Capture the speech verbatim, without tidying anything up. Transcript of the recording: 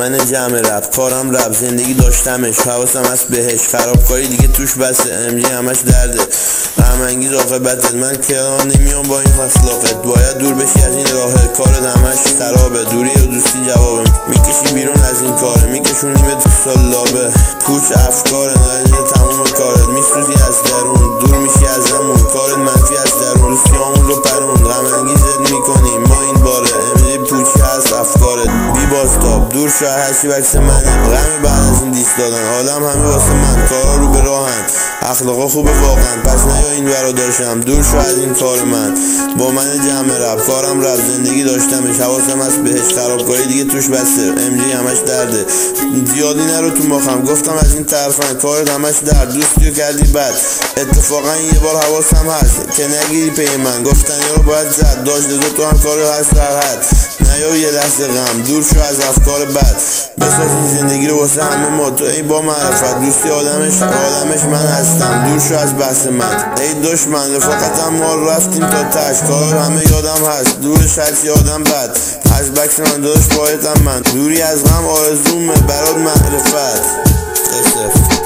من جمع رپ، کارم رپ، زندگی داشتمش، حواسم هست بهش، خرابکاری دیگه توش بسه، امجی همش درده، غم انگیز عاقبتت، من کنار نمیام با این اخلاقت، باید دور بشی از این راه، کارت همش خرابه، دوری و دوستی جوابه، میکشی بیرون از این کاره، میکشونیم تو سلابه، پوچ افکاره، نرنجه تموم کارت، میسوزی از درون، دور میشی از همون، کارت منفی از درون، دوستیامون رو پرون، غم انگیزت میکنیم ما این باره، امجی پوچی هست افکارت، بی بازتاب، دور شو هرچی بکس منه، غم بعد از این دیست دادن، آدم همه واسه من، کارا رو به راهن، اخلاقا خوبه واقعا، پس نیا این برا داشتم، دور شو از این کار من، با من جمع رپ، کارم رپ، زندگی داشتمش، حواسم هست بهش، خرابکاری دیگه توش بسته، امجی همش درده، زیادی نرو تو مخم، گفتم از این طرفن، کارت همش درد، دوستیو کردی بد، اتفاقا یه بار حواسم هست که نگیری پی من، گفتن یارو باید زد، داشت دو تو هم کار هست در حد، نیا یه لحظه غم، دور شو از افکار بد، بساز این زندگی رو واسه همه ما، تو ای با معرفت، دوستی آدمش آدمش من هستم، دور شو از بحث من، ای دشمن رفاقتم ما رفتیم تا تش، کار همه یادم هست، دورش هرچی آدم بد، از بکس من داشت باید من، دوری از غم آرزومه برات معرفت.